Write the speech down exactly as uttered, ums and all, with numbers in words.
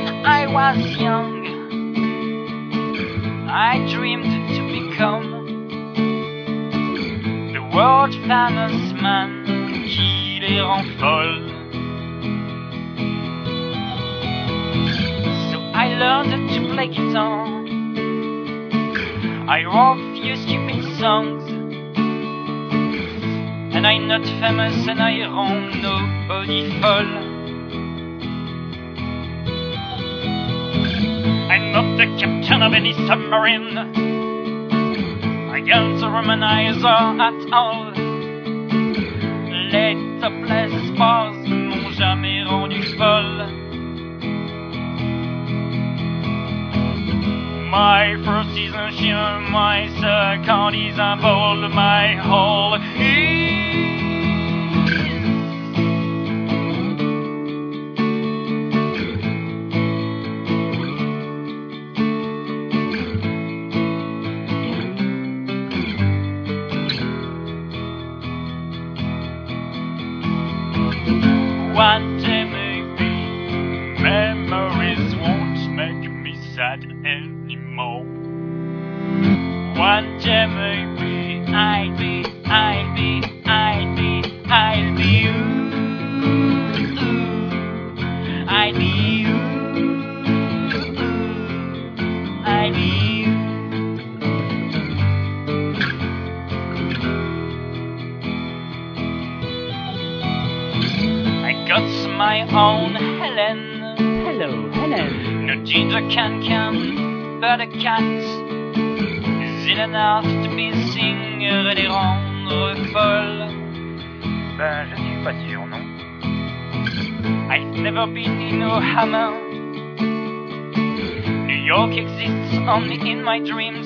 I was young, I dreamed to become the world famous man qui les rend folles. So I learned to play guitar, I wrote few stupid songs, and I'm not famous and I rend nobody folle. I'm not the captain of any submarine, I am the womanizer at all. Les topless bars m'ont jamais rendu folle. My first is un chien, my second is un ball, my whole is one day maybe memories won't make me sad anymore. One day maybe I'll be, I'll be, I'll be, I'll be you. I'll be you. I'll be you. I got my own Helen. Hello, Helen. No ginger can-can, but a cat is it enough to be singer et les rendre folles? Ben, je suis pas sûr, non. I've never been in a hammer. New York exists only in my dreams.